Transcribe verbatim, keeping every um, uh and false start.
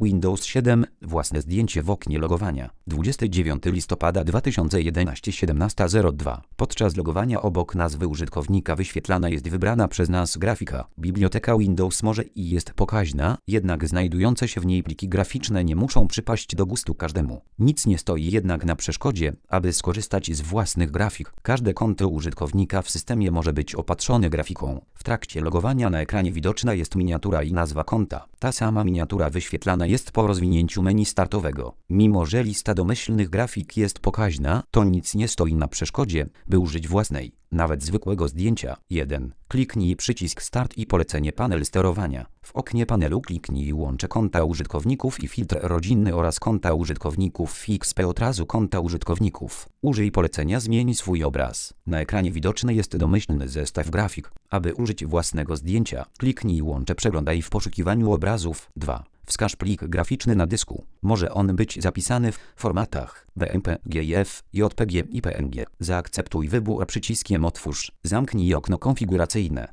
Windows siedem. Własne zdjęcie w oknie logowania. dwudziestego dziewiątego listopada dwa tysiące jedenastego, siedemnasta zero dwa. Podczas logowania obok nazwy użytkownika wyświetlana jest wybrana przez nas grafika. Biblioteka Windows może i jest pokaźna, jednak znajdujące się w niej pliki graficzne nie muszą przypaść do gustu każdemu. Nic nie stoi jednak na przeszkodzie, aby skorzystać z własnych grafik. Każde konto użytkownika w systemie może być opatrzone grafiką. W trakcie logowania na ekranie widoczna jest miniatura i nazwa konta. Ta sama miniatura wyświetlana jest po rozwinięciu menu startowego. Mimo że lista domyślnych grafik jest pokaźna, to nic nie stoi na przeszkodzie, by użyć własnej, nawet zwykłego zdjęcia. jeden. Kliknij przycisk Start i polecenie panel sterowania. W oknie panelu kliknij łącze konta użytkowników i filtr rodzinny oraz konta użytkowników w X P od razu konta użytkowników. Użyj polecenia Zmień swój obraz. Na ekranie widoczny jest domyślny zestaw grafik. Aby użyć własnego zdjęcia, kliknij łącze Przeglądaj w poszukiwaniu obrazów. dwa. Wskaż plik graficzny na dysku. Może on być zapisany w formatach B M P, G I F, J P G i P N G. Zaakceptuj wybór przyciskiem Otwórz. Zamknij okno konfiguracyjne.